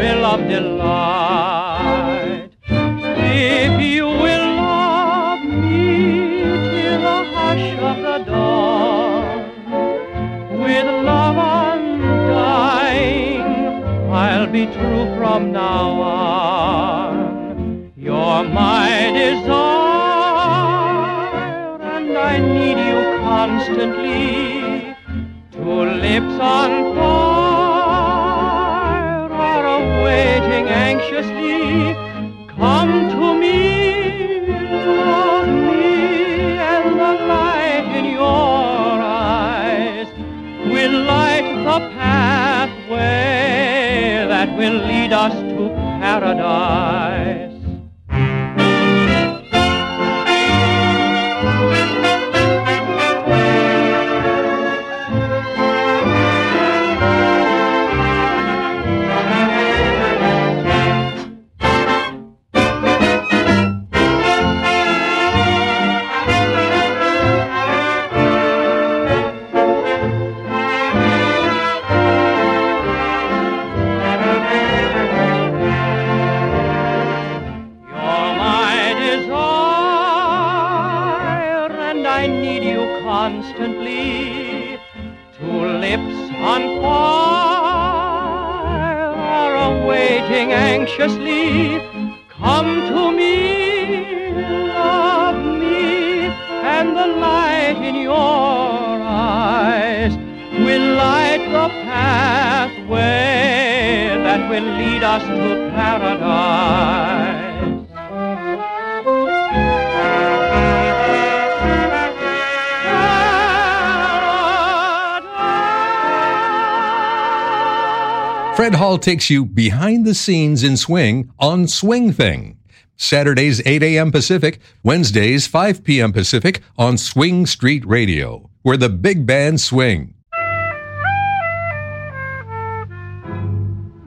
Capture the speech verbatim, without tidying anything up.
thrill of delight. If you will love me till the hush of the dawn, with love undying, I'll be true from now on. You're my desire, and I need you constantly. Two lips on fire are awaiting anxiously. Come to me, love me, and the light in your eyes will light the pathway that will lead us to paradise. I need you constantly. Two lips on fire are awaiting anxiously. Come to me, love me, and the light in your eyes will light the pathway that will lead us to paradise. Fred Hall takes you behind the scenes in swing on Swing Thing. Saturdays eight a.m. Pacific, Wednesdays five p.m. Pacific on Swing Street Radio, where the big bands swing.